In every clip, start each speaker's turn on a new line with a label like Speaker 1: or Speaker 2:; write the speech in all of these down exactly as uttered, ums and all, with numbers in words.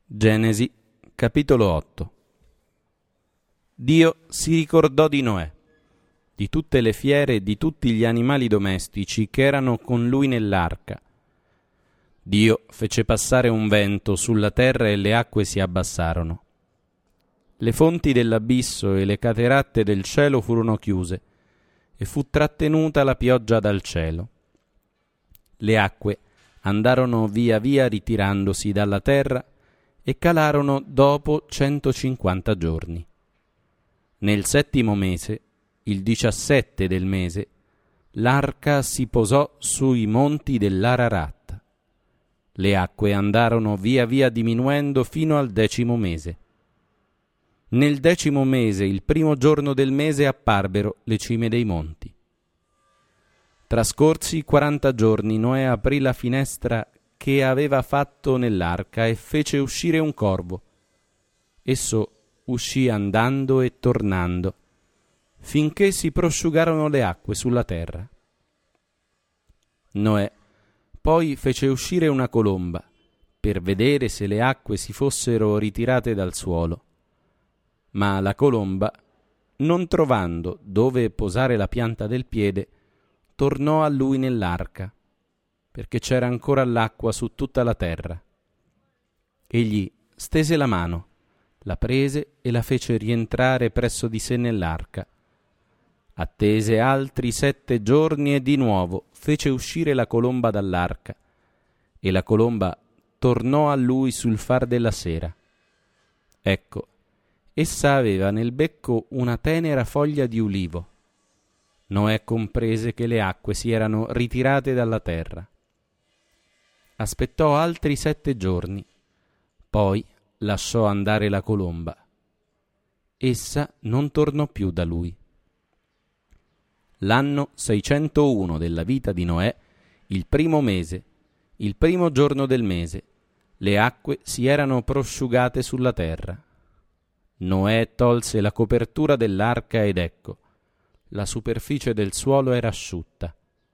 Speaker 1: Genesi, capitolo otto. Dio si ricordò di Noè, di tutte le fiere e di tutti gli animali domestici che erano con lui nell'arca. Dio fece passare un vento sulla terra e le acque si abbassarono. Le fonti dell'abisso e le cateratte del cielo furono chiuse e fu trattenuta la pioggia dal cielo. Le acque andarono via via ritirandosi dalla terra e calarono dopo centocinquanta giorni. Nel settimo mese, il diciassette del mese, l'arca si posò sui monti dell'Ararat. Le acque andarono via via diminuendo fino al decimo mese. Nel decimo mese, il primo giorno del mese, apparvero le cime dei monti. Trascorsi quaranta giorni, Noè aprì la finestra che aveva fatto nell'arca e fece uscire un corvo. Esso uscì andando e tornando, finché si prosciugarono le acque sulla terra. Noè poi fece uscire una colomba, per vedere se le acque si fossero ritirate dal suolo. Ma la colomba, non trovando dove posare la pianta del piede, tornò a lui nell'arca, perché c'era ancora l'acqua su tutta la terra. Egli stese la mano, la prese e la fece rientrare presso di sé nell'arca. Attese altri sette giorni e di nuovo fece uscire la colomba dall'arca, e la colomba tornò a lui sul far della sera. Ecco, essa aveva nel becco una tenera foglia di ulivo. Noè comprese che le acque si erano ritirate dalla terra. Aspettò altri sette giorni, poi lasciò andare la colomba. Essa non tornò più da lui. L'anno seicentouno della vita di Noè, il primo mese, il primo giorno del mese, le acque si erano prosciugate sulla terra. Noè tolse la copertura dell'arca ed ecco, la superficie del suolo era asciutta.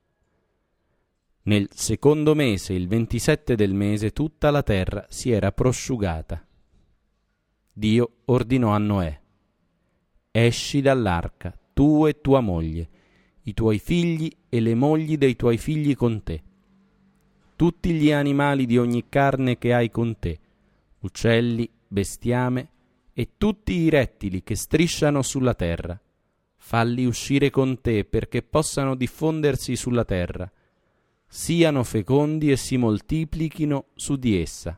Speaker 1: Nel secondo mese, il ventisette del mese, tutta la terra si era prosciugata. Dio ordinò a Noè: esci dall'arca, tu e tua moglie, i tuoi figli e le mogli dei tuoi figli con te, tutti gli animali di ogni carne che hai con te, uccelli, bestiame e tutti i rettili che strisciano sulla terra. Falli uscire con te perché possano diffondersi sulla terra, siano fecondi e si moltiplichino su di essa.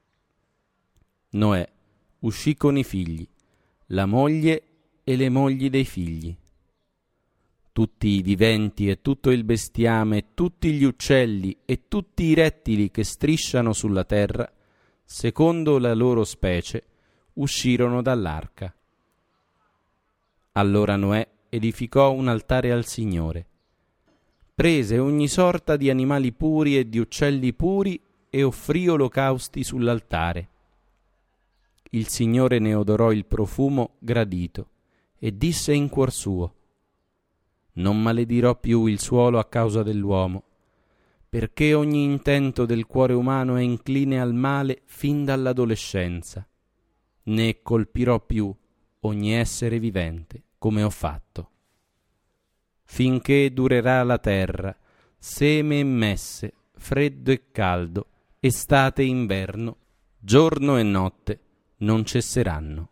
Speaker 1: Noè uscì con i figli, la moglie e le mogli dei figli. Tutti i viventi e tutto il bestiame, tutti gli uccelli e tutti i rettili che strisciano sulla terra, secondo la loro specie, uscirono dall'arca. Allora Noè edificò un altare al Signore. Prese ogni sorta di animali puri e di uccelli puri e offrì olocausti sull'altare. Il Signore ne odorò il profumo gradito e disse in cuor suo: non maledirò più il suolo a causa dell'uomo, perché ogni intento del cuore umano è incline al male fin dall'adolescenza, né colpirò più ogni essere vivente come ho fatto. Finché durerà la terra, seme e messe, freddo e caldo, estate e inverno, giorno e notte non cesseranno.